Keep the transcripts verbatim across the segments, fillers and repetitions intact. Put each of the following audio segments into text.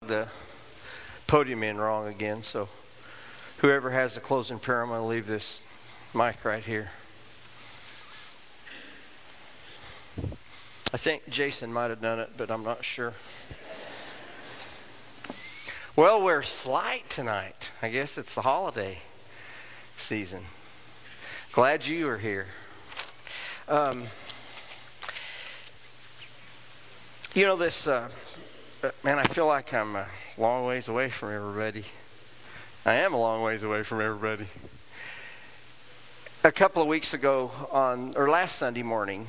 the podium in wrong again, so whoever has the closing prayer, I'm going to leave this mic right here. I think Jason might have done it, but I'm not sure. Well, we're slight tonight. I guess it's the holiday season. Glad you are here. Um, you know, this, uh, man, I feel like I'm a long ways away from everybody. I am a long ways away from everybody. A couple of weeks ago, on or last Sunday morning,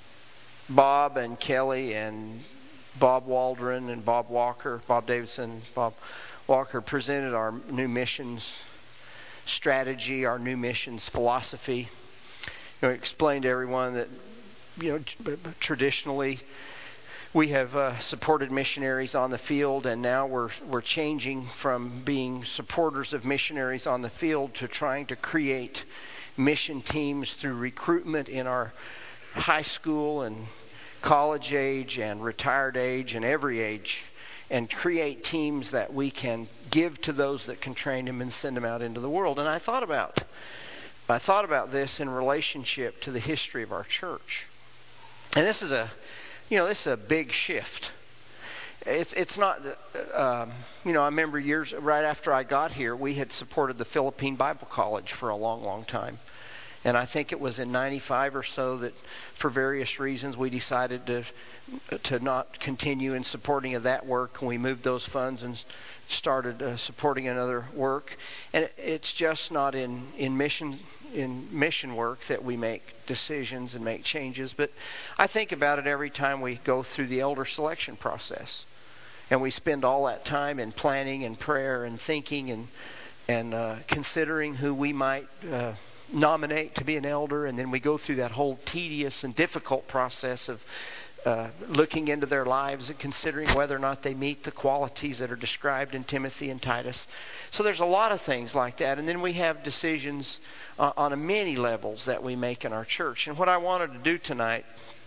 Bob and Kelly and Bob Waldron and Bob Walker, Bob Davidson, Bob Walker presented our new missions strategy, our new missions philosophy. You know, explained to everyone that, you know, traditionally we have uh, supported missionaries on the field, and now we're we're changing from being supporters of missionaries on the field to trying to create mission teams through recruitment in our high school and college age and retired age and every age, and create teams that we can give to those that can train them and send them out into the world. And I thought about I thought about this in relationship to the history of our church. And this is a, you know, this is a big shift. It's it's not, um, you know, I remember years, right after I got here, we had supported the Philippine Bible College for a long, long time. And I think it was in ninety-five or so that for various reasons we decided to to not continue in supporting of that work. And we moved those funds and started uh, supporting another work. And it, it's just not in, in mission in mission work that we make decisions and make changes. But I think about it every time we go through the elder selection process. And we spend all that time in planning and prayer and thinking and, and uh, considering who we might uh, nominate to be an elder, and then we go through that whole tedious and difficult process of uh, looking into their lives and considering whether or not they meet the qualities that are described in Timothy and Titus. So there's a lot of things like that, and then we have decisions uh, on a many levels that we make in our church. And what I wanted to do tonight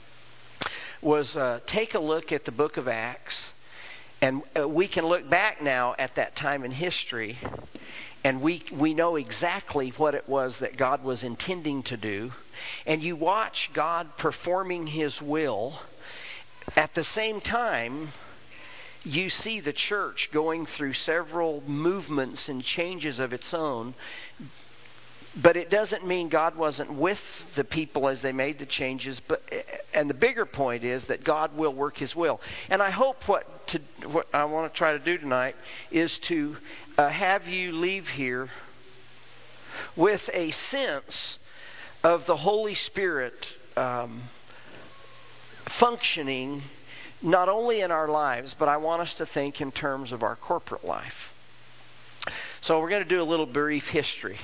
was uh, take a look at the book of Acts, and uh, we can look back now at that time in history. And we we know exactly what it was that God was intending to do. And you watch God performing His will. At the same time, you see the church going through several movements and changes of its own. But it doesn't mean God wasn't with the people as they made the changes. But and the bigger point is that God will work His will. And I hope what to what I want to try to do tonight is to uh, have you leave here with a sense of the Holy Spirit um, functioning not only in our lives, but I want us to think in terms of our corporate life. So we're going to do a little brief history.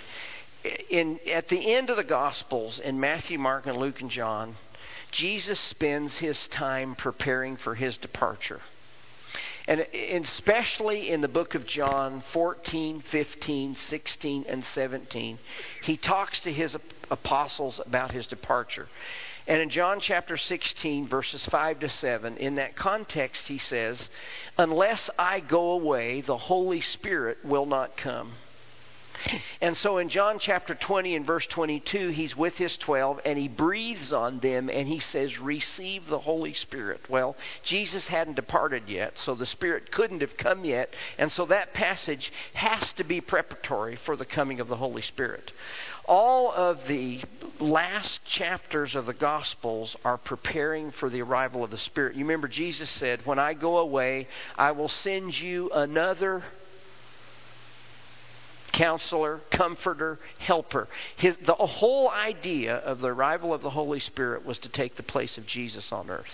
In, at the end of the Gospels, in Matthew, Mark, and Luke, and John, Jesus spends His time preparing for His departure. And especially in the book of John fourteen, fifteen, sixteen, and seventeen, He talks to His apostles about His departure. And in John chapter sixteen, verses five to seven, in that context He says, "Unless I go away, the Holy Spirit will not come." And so in John chapter twenty and verse twenty-two, He's with His twelve and He breathes on them and He says, "Receive the Holy Spirit." Well, Jesus hadn't departed yet, so the Spirit couldn't have come yet. And so that passage has to be preparatory for the coming of the Holy Spirit. All of the last chapters of the Gospels are preparing for the arrival of the Spirit. You remember Jesus said, "When I go away, I will send you another Counselor, Comforter, Helper." His, the whole idea of the arrival of the Holy Spirit was to take the place of Jesus on earth.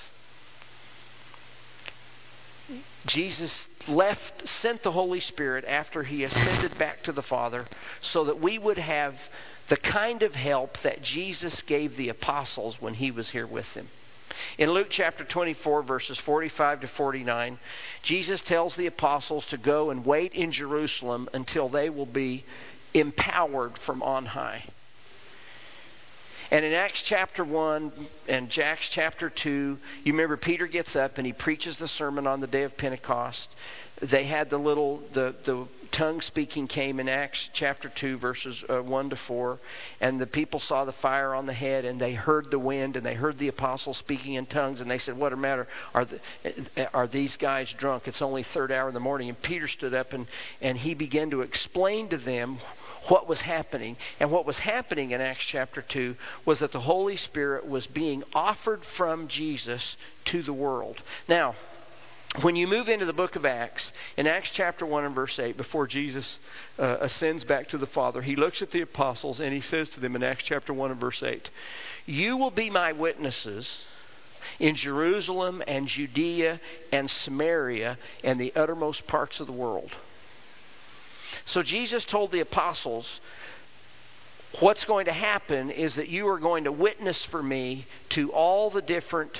Jesus left, sent the Holy Spirit after He ascended back to the Father so that we would have the kind of help that Jesus gave the apostles when He was here with them. In Luke chapter twenty-four, verses forty-five to forty-nine, Jesus tells the apostles to go and wait in Jerusalem until they will be empowered from on high. And in Acts chapter one and Acts chapter two, you remember Peter gets up and he preaches the sermon on the day of Pentecost. they had the little, the, the tongue speaking came in Acts chapter two, verses uh, one to four. And the people saw the fire on the head, and they heard the wind, and they heard the apostles speaking in tongues. And they said, what a matter? Are, the, are these guys drunk? It's only third hour in the morning. And Peter stood up, and, and he began to explain to them what was happening. And what was happening in Acts chapter two was that the Holy Spirit was being offered from Jesus to the world. Now, when you move into the book of Acts, in Acts chapter one and verse eight, before Jesus uh, ascends back to the Father, he looks at the apostles and he says to them in Acts chapter one and verse eight, "You will be my witnesses in Jerusalem and Judea and Samaria and the uttermost parts of the world." So Jesus told the apostles, what's going to happen is that you are going to witness for me to all the different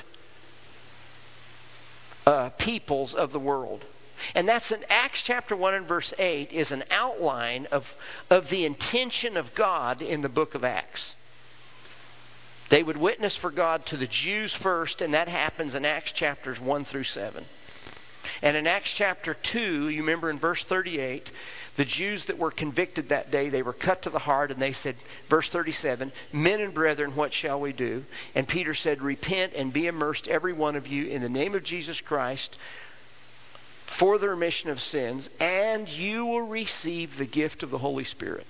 Uh, peoples of the world. And that's in Acts chapter one and verse eight is an outline of, of the intention of God in the book of Acts. They would witness for God to the Jews first, and that happens in Acts chapters one through seven. And in Acts chapter two, you remember in verse thirty-eight, the Jews that were convicted that day, they were cut to the heart, and they said, verse thirty-seven, "Men and brethren, what shall we do?" And Peter said, "Repent and be immersed, every one of you, in the name of Jesus Christ, for the remission of sins, and you will receive the gift of the Holy Spirit."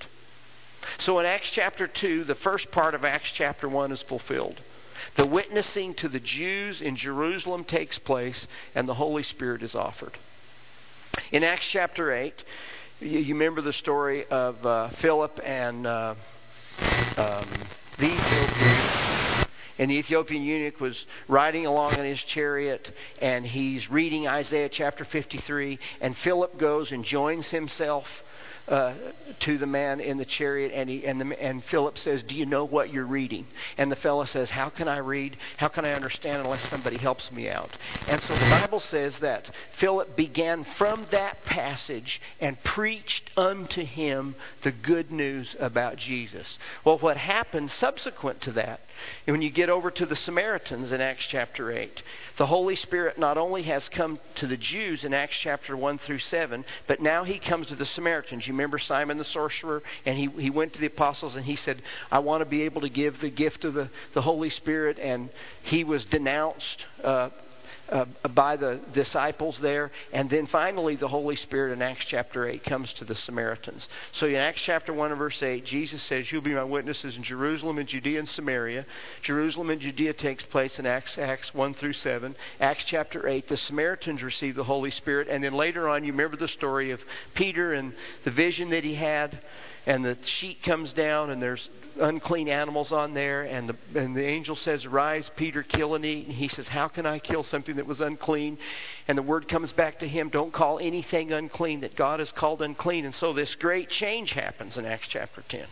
So in Acts chapter two, the first part of Acts chapter one is fulfilled. The witnessing to the Jews in Jerusalem takes place, and the Holy Spirit is offered. In Acts chapter eight, you, you remember the story of uh, Philip and uh, um, the Ethiopian. And the Ethiopian eunuch was riding along in his chariot, and he's reading Isaiah chapter fifty-three, and Philip goes and joins himself Uh, to the man in the chariot, and he and the and Philip says, "Do you know what you're reading?" And the fellow says, "How can I read? How can I understand unless somebody helps me out?" And so the Bible says that Philip began from that passage and preached unto him the good news about Jesus. Well, what happened subsequent to that, when you get over to the Samaritans in Acts chapter eight, the Holy Spirit not only has come to the Jews in Acts chapter one through seven, but now he comes to the Samaritans. You remember Simon the sorcerer? And he, he went to the apostles and he said, "I want to be able to give the gift of the, the Holy Spirit." And he was denounced uh, uh, by the disciples there. And then finally the Holy Spirit in Acts chapter eight comes to the Samaritans. So in Acts chapter one and verse eight, Jesus says, "You'll be my witnesses in Jerusalem and Judea and Samaria." Jerusalem and Judea takes place in Acts, Acts one through seven. Acts chapter eight, the Samaritans receive the Holy Spirit. And then later on, you remember the story of Peter and the vision that he had. And the sheet comes down, and there's unclean animals on there. And the, and the angel says, "Rise, Peter, kill and eat." And he says, "How can I kill something that was unclean?" And the word comes back to him, "Don't call anything unclean that God has called unclean." And so this great change happens in Acts chapter ten.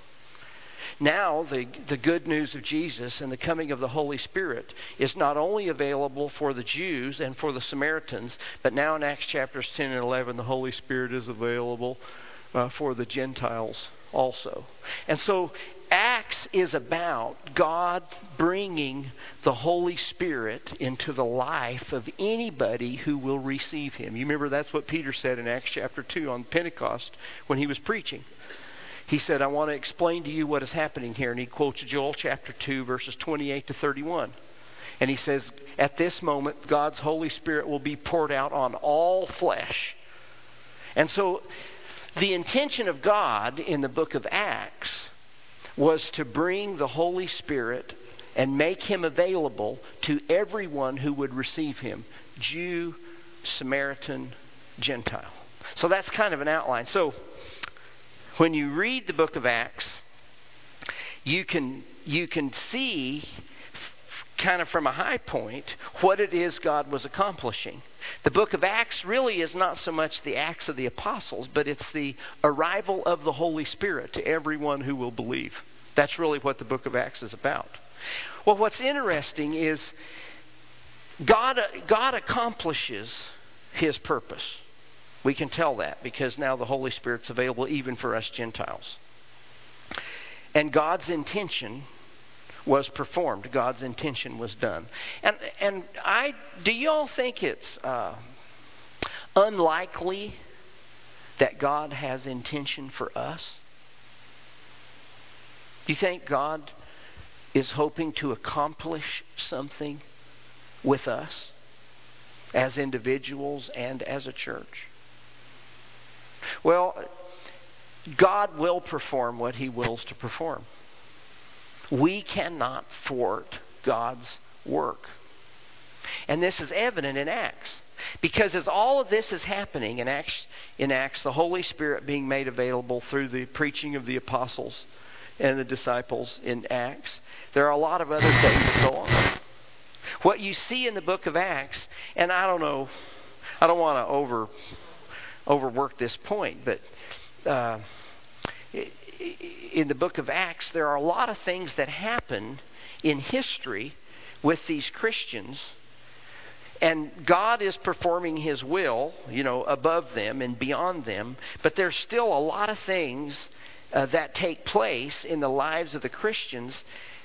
Now, the, the good news of Jesus and the coming of the Holy Spirit is not only available for the Jews and for the Samaritans, but now in Acts chapters ten and eleven, the Holy Spirit is available uh, for the Gentiles also. And so Acts is about God bringing the Holy Spirit into the life of anybody who will receive Him. You remember that's what Peter said in Acts chapter two on Pentecost when he was preaching. He said, "I want to explain to you what is happening here." And he quotes Joel chapter two, verses twenty-eight to thirty-one. And he says, "At this moment, God's Holy Spirit will be poured out on all flesh." And so the intention of God in the book of Acts was to bring the Holy Spirit and make Him available to everyone who would receive Him. Jew, Samaritan, Gentile. So that's kind of an outline. So when you read the book of Acts, you can you can see kind of from a high point what it is God was accomplishing. The book of Acts really is not so much the Acts of the Apostles, but it's the arrival of the Holy Spirit to everyone who will believe. That's really what the book of Acts is about. Well, what's interesting is God, God accomplishes His purpose. We can tell that because now the Holy Spirit's available even for us Gentiles. And God's intention was performed. God's intention was done. And and I do you all think it's uh, unlikely that God has intention for us? Do you think God is hoping to accomplish something with us as individuals and as a church? Well, God will perform what He wills to perform. We cannot thwart God's work. And this is evident in Acts. Because as all of this is happening in Acts, in Acts, the Holy Spirit being made available through the preaching of the apostles and the disciples in Acts, there are a lot of other things that go on. What you see in the book of Acts, and I don't know, I don't want to over overwork this point, but uh, in the book of Acts, there are a lot of things that happen in history with these Christians. And God is performing His will, you know, above them and beyond them. But there's still a lot of things uh, that take place in the lives of the Christians.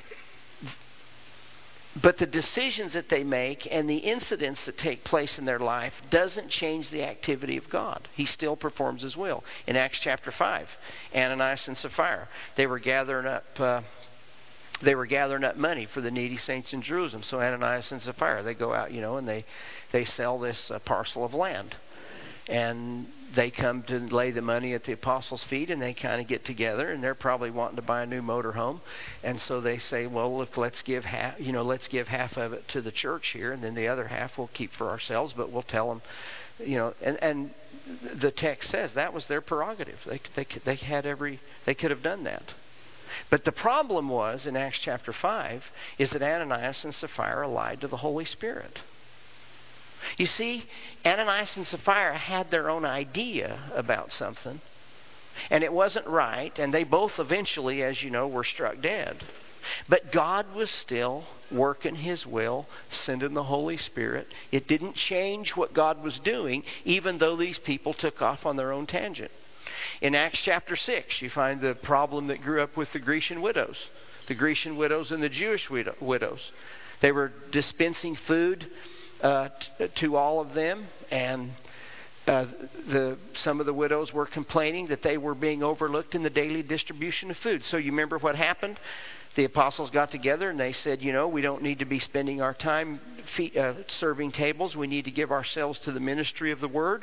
But the decisions that they make and the incidents that take place in their life doesn't change the activity of God. He still performs His will. In Acts chapter five, Ananias and Sapphira, they were gathering up... Uh, They were gathering up money for the needy saints in Jerusalem. So Ananias and Sapphira, they go out, you know, and they, they sell this uh, parcel of land. And they come to lay the money at the apostles' feet, and they kind of get together, and they're probably wanting to buy a new motorhome. And so they say, well, look, let's give half, you know, let's give half of it to the church here, and then the other half we'll keep for ourselves, but we'll tell them, you know, and, and the text says that was their prerogative. They, they, they had every, they could have done that. But the problem was, in Acts chapter five, is that Ananias and Sapphira lied to the Holy Spirit. You see, Ananias and Sapphira had their own idea about something, and it wasn't right, and they both eventually, as you know, were struck dead. But God was still working His will, sending the Holy Spirit. It didn't change what God was doing, even though these people took off on their own tangent. In Acts chapter six, you find the problem that grew up with the Grecian widows. The Grecian widows and the Jewish widow, widows. They were dispensing food uh, t- to all of them, and uh, the some of the widows were complaining that they were being overlooked in the daily distribution of food. So you remember what happened? The apostles got together and they said, you know, we don't need to be spending our time fe- uh, serving tables. We need to give ourselves to the ministry of the Word.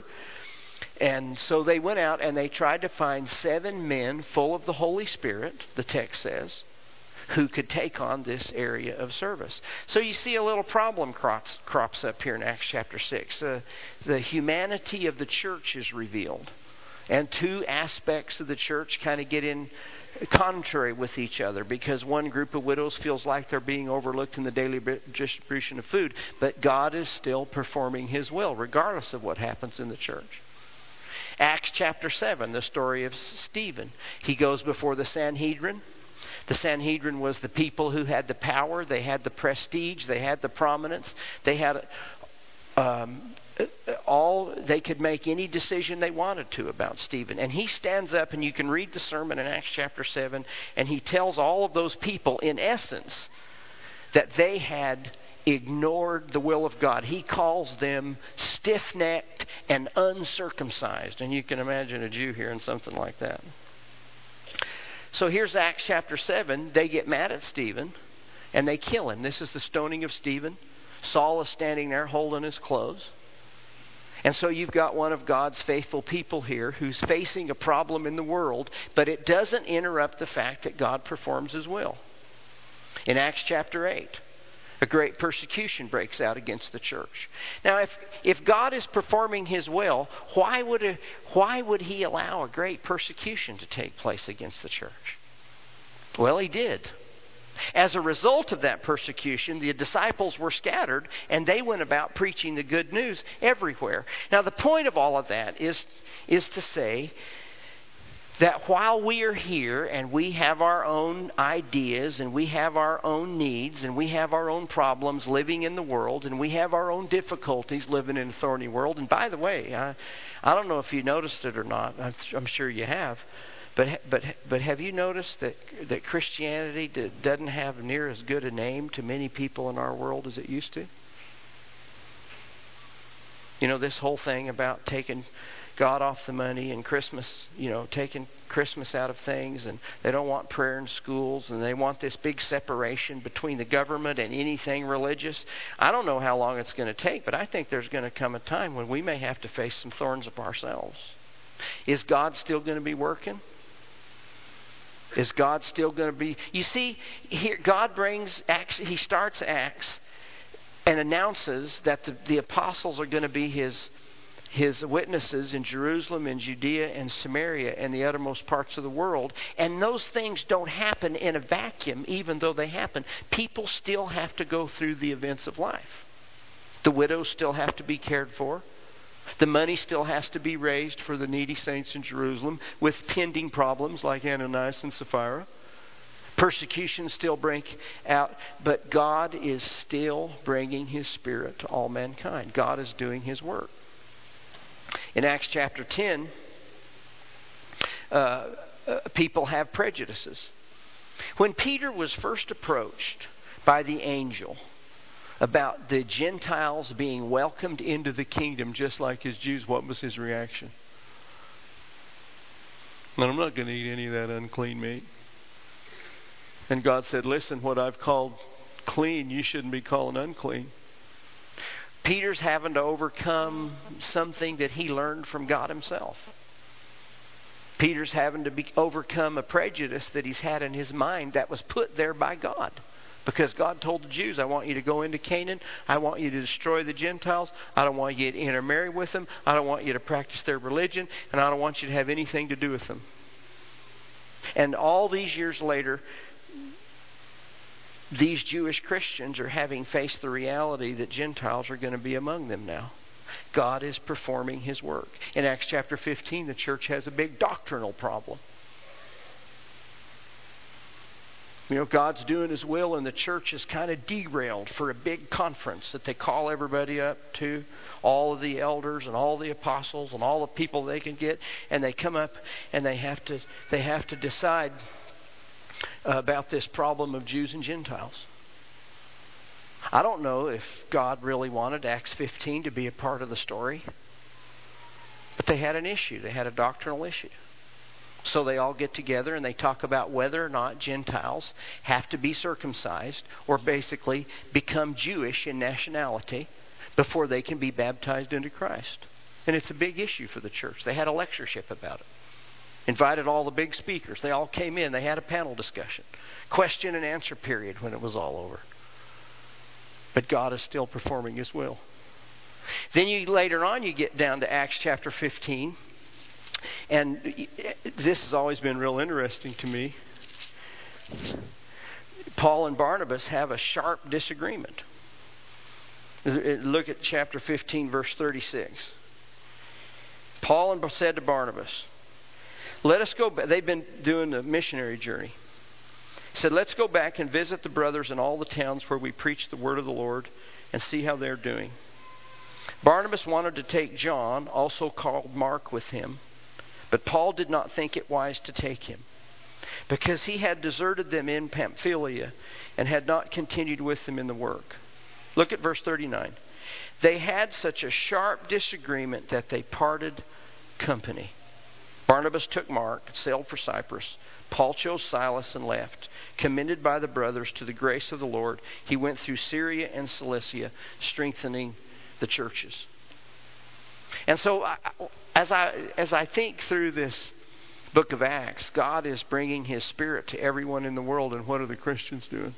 And so they went out and they tried to find seven men full of the Holy Spirit, the text says, who could take on this area of service. So you see a little problem crops, crops up here in Acts chapter six. Uh, the humanity of the church is revealed. And two aspects of the church kind of get in contrary with each other, because one group of widows feels like they're being overlooked in the daily distribution of food. But God is still performing His will, regardless of what happens in the church. Acts chapter seven, the story of Stephen. He goes before the Sanhedrin. The Sanhedrin was the people who had the power. They had the prestige. They had the prominence. They had um, all. They could make any decision they wanted to about Stephen. And he stands up, and you can read the sermon in Acts chapter seven, and he tells all of those people, in essence, that they had ignored the will of God. He calls them stiff-necked and uncircumcised. And you can imagine a Jew hearing something like that. So here's Acts chapter seven. They get mad at Stephen and they kill him. This is the stoning of Stephen. Saul is standing there holding his clothes. And so you've got one of God's faithful people here who's facing a problem in the world, but it doesn't interrupt the fact that God performs His will. In Acts chapter eight, a great persecution breaks out against the church. Now, if if God is performing His will, why would a, why would He allow a great persecution to take place against the church? Well, He did. As a result of that persecution, the disciples were scattered, and they went about preaching the good news everywhere. Now, the point of all of that is is to say that while we are here and we have our own ideas and we have our own needs and we have our own problems living in the world and we have our own difficulties living in a thorny world. And by the way, I, I don't know if you noticed it or not. I'm, I'm sure you have. But but but have you noticed that that Christianity doesn't have near as good a name to many people in our world as it used to? You know, this whole thing about taking God off the money and Christmas, you know, taking Christmas out of things, and they don't want prayer in schools, and they want this big separation between the government and anything religious. I don't know how long it's going to take, but I think there's going to come a time when we may have to face some thorns of ourselves. Is God still going to be working? Is God still going to be... You see, here God brings Acts, He starts Acts and announces that the, the apostles are going to be His His witnesses in Jerusalem and Judea and Samaria and the uttermost parts of the world. And those things don't happen in a vacuum, even though they happen. People still have to go through the events of life. The widows still have to be cared for. The money still has to be raised for the needy saints in Jerusalem with pending problems like Ananias and Sapphira. Persecution still break out, but God is still bringing His Spirit to all mankind. God is doing His work. In Acts chapter ten, uh, uh, people have prejudices. When Peter was first approached by the angel about the Gentiles being welcomed into the kingdom just like his Jews, what was his reaction? And I'm not going to eat any of that unclean meat. And God said, listen, what I've called clean, you shouldn't be calling unclean. Peter's having to overcome something that he learned from God Himself. Peter's having to be, overcome a prejudice that he's had in his mind that was put there by God. Because God told the Jews, I want you to go into Canaan. I want you to destroy the Gentiles. I don't want you to intermarry with them. I don't want you to practice their religion. And I don't want you to have anything to do with them. And all these years later, these Jewish Christians are having faced the reality that Gentiles are going to be among them now. God is performing His work. In Acts chapter fifteen, the church has a big doctrinal problem. You know, God's doing His will, and the church is kind of derailed for a big conference that they call everybody up to, all of the elders and all the apostles and all the people they can get, and they come up and they have to they have to decide about this problem of Jews and Gentiles. I don't know if God really wanted Acts fifteen to be a part of the story, but they had an issue. They had a doctrinal issue. So they all get together and they talk about whether or not Gentiles have to be circumcised or basically become Jewish in nationality before they can be baptized into Christ. And it's a big issue for the church. They had a lectureship about it. Invited all the big speakers. They all came in. They had a panel discussion. Question and answer period when it was all over. But God is still performing His will. Then you later on you get down to Acts chapter fifteen. And this has always been real interesting to me. Paul and Barnabas have a sharp disagreement. Look at chapter fifteen, verse thirty-six. Paul said to Barnabas, let us go back. They've been doing a missionary journey. He said, let's go back and visit the brothers in all the towns where we preach the word of the Lord and see how they're doing. Barnabas wanted to take John, also called Mark, with him. But Paul did not think it wise to take him, because he had deserted them in Pamphylia and had not continued with them in the work. Look at verse thirty-nine. They had such a sharp disagreement that they parted company. Barnabas took Mark, sailed for Cyprus. Paul chose Silas and left. Commended by the brothers to the grace of the Lord, he went through Syria and Cilicia, strengthening the churches. And so, as I as I think through this book of Acts, God is bringing His Spirit to everyone in the world. And what are the Christians doing?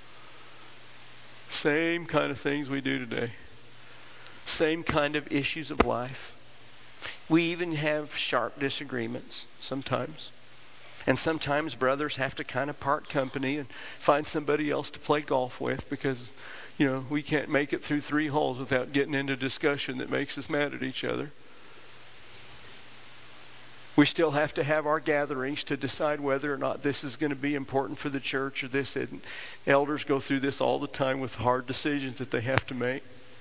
Same kind of things we do today. Same kind of issues of life. We even have sharp disagreements sometimes. And sometimes brothers have to kind of part company and find somebody else to play golf with, because, you know, we can't make it through three holes without getting into discussion that makes us mad at each other. We still have to have our gatherings to decide whether or not this is going to be important for the church or this isn't. Elders go through this all the time with hard decisions that they have to make.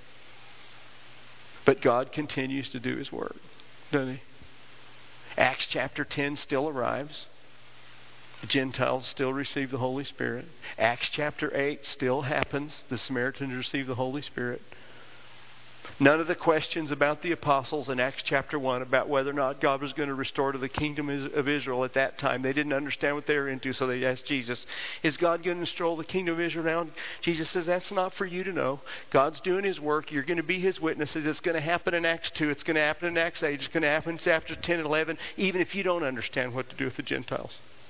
But God continues to do His work, doesn't He? Acts chapter ten still arrives. The Gentiles still receive the Holy Spirit. Acts chapter eight still happens. The Samaritans receive the Holy Spirit. None of the questions about the apostles in Acts chapter one about whether or not God was going to restore to the kingdom of Israel at that time. They didn't understand what they were into, so they asked Jesus, is God going to restore the kingdom of Israel now? And Jesus says, that's not for you to know. God's doing His work. You're going to be His witnesses. It's going to happen in Acts two. It's going to happen in Acts eight. It's going to happen in chapter ten and eleven, even if you don't understand what to do with the Gentiles.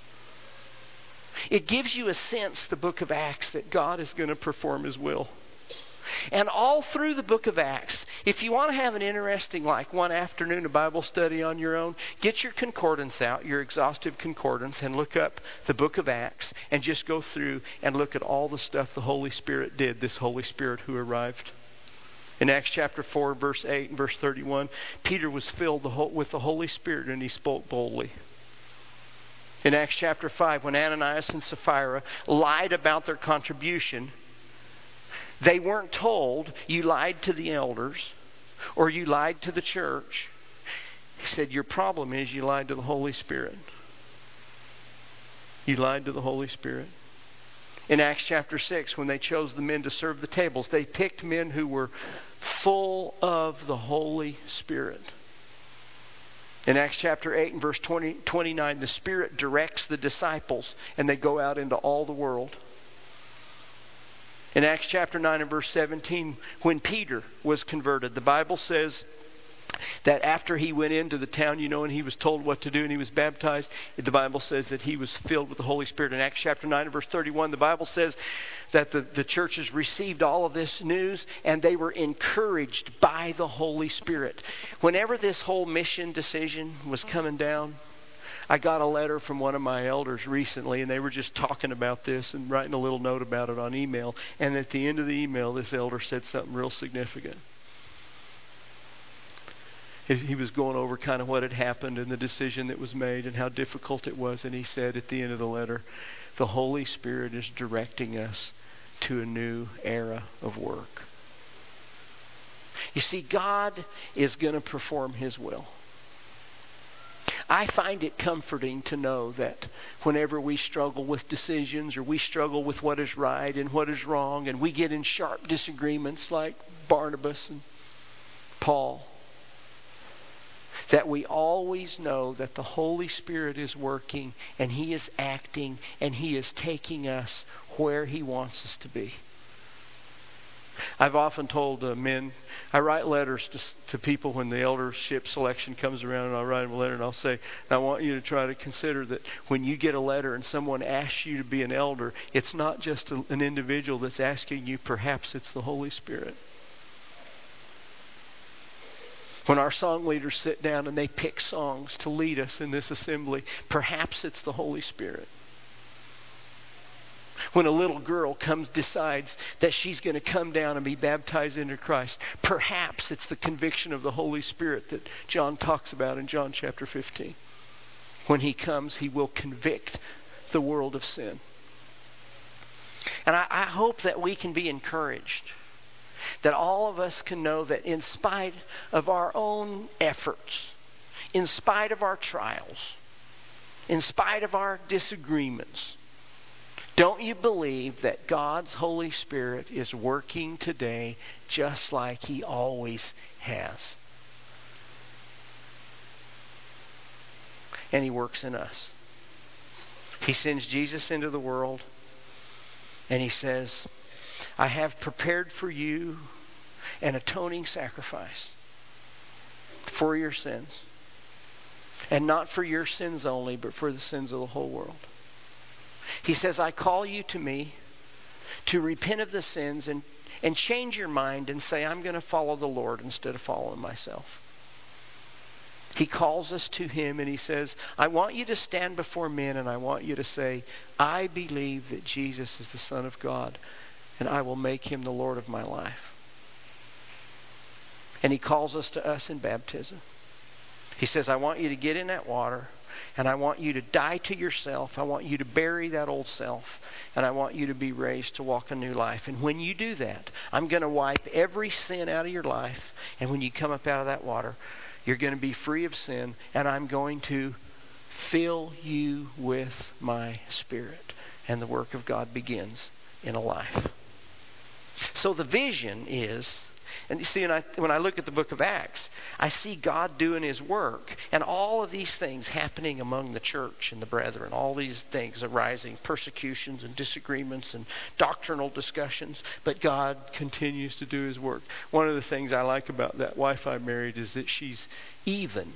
It gives you a sense, the book of Acts, that God is going to perform His will. And all through the book of Acts, if you want to have an interesting, like one afternoon of Bible study on your own, get your concordance out, your exhaustive concordance, and look up the book of Acts and just go through and look at all the stuff the Holy Spirit did, this Holy Spirit who arrived. In Acts chapter four, verse eight and verse thirty-one, Peter was filled with the Holy Spirit and he spoke boldly. In Acts chapter five, when Ananias and Sapphira lied about their contribution, they weren't told, you lied to the elders or you lied to the church. He said, your problem is you lied to the Holy Spirit. You lied to the Holy Spirit. In Acts chapter six, when they chose the men to serve the tables, they picked men who were full of the Holy Spirit. In Acts chapter eight and verse twenty, twenty-nine, the Spirit directs the disciples and they go out into all the world. In Acts chapter nine and verse seventeen, when Peter was converted, the Bible says that after he went into the town, you know, and he was told what to do and he was baptized, the Bible says that he was filled with the Holy Spirit. In Acts chapter nine and verse thirty-one, the Bible says that the, the churches received all of this news and they were encouraged by the Holy Spirit. Whenever this whole mission decision was coming down, I got a letter from one of my elders recently, and they were just talking about this and writing a little note about it on email. And at the end of the email, this elder said something real significant. He was going over kind of what had happened and the decision that was made and how difficult it was. And he said at the end of the letter, the Holy Spirit is directing us to a new era of work. You see, God is going to perform His will. I find it comforting to know that whenever we struggle with decisions or we struggle with what is right and what is wrong and we get in sharp disagreements like Barnabas and Paul, that we always know that the Holy Spirit is working and He is acting and He is taking us where He wants us to be. I've often told uh, men, I write letters to, to people when the eldership selection comes around, and I'll write them a letter and I'll say, I want you to try to consider that when you get a letter and someone asks you to be an elder, it's not just a, an individual that's asking you, perhaps it's the Holy Spirit. When our song leaders sit down and they pick songs to lead us in this assembly, perhaps it's the Holy Spirit. When a little girl comes, decides that she's going to come down and be baptized into Christ, perhaps it's the conviction of the Holy Spirit that John talks about in John chapter fifteen. When He comes, He will convict the world of sin. And I, I hope that we can be encouraged, that all of us can know that in spite of our own efforts, in spite of our trials, in spite of our disagreements, don't you believe that God's Holy Spirit is working today just like He always has? And He works in us. He sends Jesus into the world and He says, I have prepared for you an atoning sacrifice for your sins. And not for your sins only, but for the sins of the whole world. He says, I call you to me to repent of the sins and, and change your mind and say, I'm going to follow the Lord instead of following myself. He calls us to Him and He says, I want you to stand before men and I want you to say, I believe that Jesus is the Son of God and I will make Him the Lord of my life. And He calls us to us in baptism. He says, I want you to get in that water. And I want you to die to yourself. I want you to bury that old self. And I want you to be raised to walk a new life. And when you do that, I'm going to wipe every sin out of your life. And when you come up out of that water, you're going to be free of sin. And I'm going to fill you with my Spirit. And the work of God begins in a life. So the vision is And you see, when I, when I look at the book of Acts, I see God doing His work. And all of these things happening among the church and the brethren. All these things arising, persecutions and disagreements and doctrinal discussions. But God continues to do His work. One of the things I like about that wife I married is that she's even.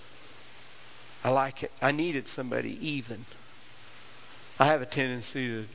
I like it. I needed somebody even. I have a tendency to...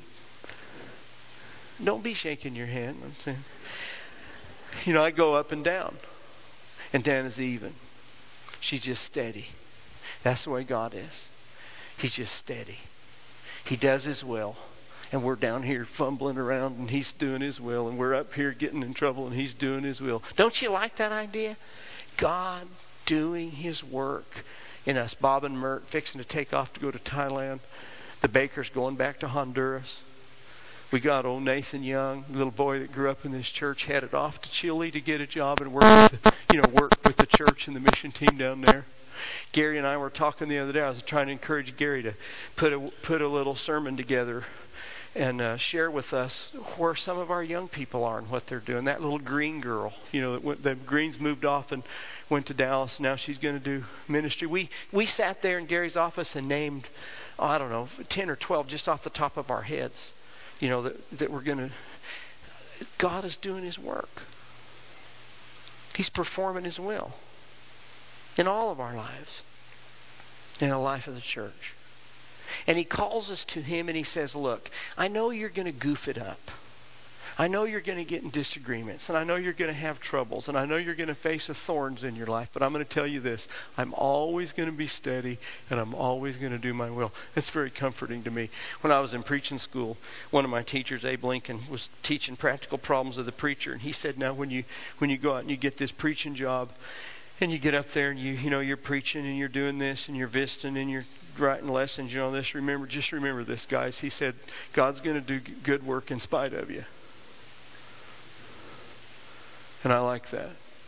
Don't be shaking your head. I'm saying... You know, I go up and down. And Dana's even. She's just steady. That's the way God is. He's just steady. He does His will. And we're down here fumbling around and He's doing His will. And we're up here getting in trouble and He's doing His will. Don't you like that idea? God doing His work in us. Bob and Mert fixing to take off to go to Thailand. The Bakers going back to Honduras. We got old Nathan Young, little boy that grew up in this church, headed off to Chile to get a job and work with the, you know, work with the church and the mission team down there. Gary and I were talking the other day. I was trying to encourage Gary to put a put a little sermon together and uh, share with us where some of our young people are and what they're doing. That little Green girl, you know, that went, the Greens moved off and went to Dallas. Now she's going to do ministry. We we sat there in Gary's office and named, oh, I don't know, ten or twelve just off the top of our heads. You know, that, that we're going to... God is doing His work. He's performing His will in all of our lives, in the life of the church. And He calls us to Him and He says, look, I know you're going to goof it up. I know you're going to get in disagreements, and I know you're going to have troubles, and I know you're going to face the thorns in your life, but I'm going to tell you this. I'm always going to be steady, and I'm always going to do my will. It's very comforting to me. When I was in preaching school, one of my teachers, Abe Lincoln, was teaching practical problems of the preacher, and he said, now when you when you go out and you get this preaching job, and you get up there and you you know you're preaching and you're doing this and you're visiting and you're writing lessons, you know this. Remember, just remember this, guys. He said, God's going to do good work in spite of you. And I like that.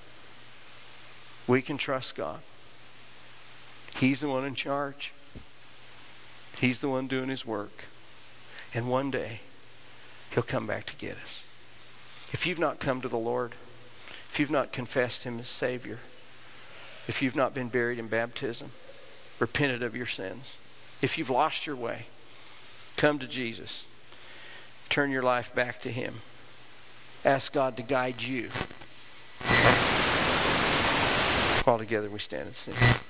We can trust God. He's the one in charge. He's the one doing His work. And one day, He'll come back to get us. If you've not come to the Lord, if you've not confessed Him as Savior, if you've not been buried in baptism, repented of your sins, if you've lost your way, come to Jesus. Turn your life back to Him. Ask God to guide you. While together we stand and sing.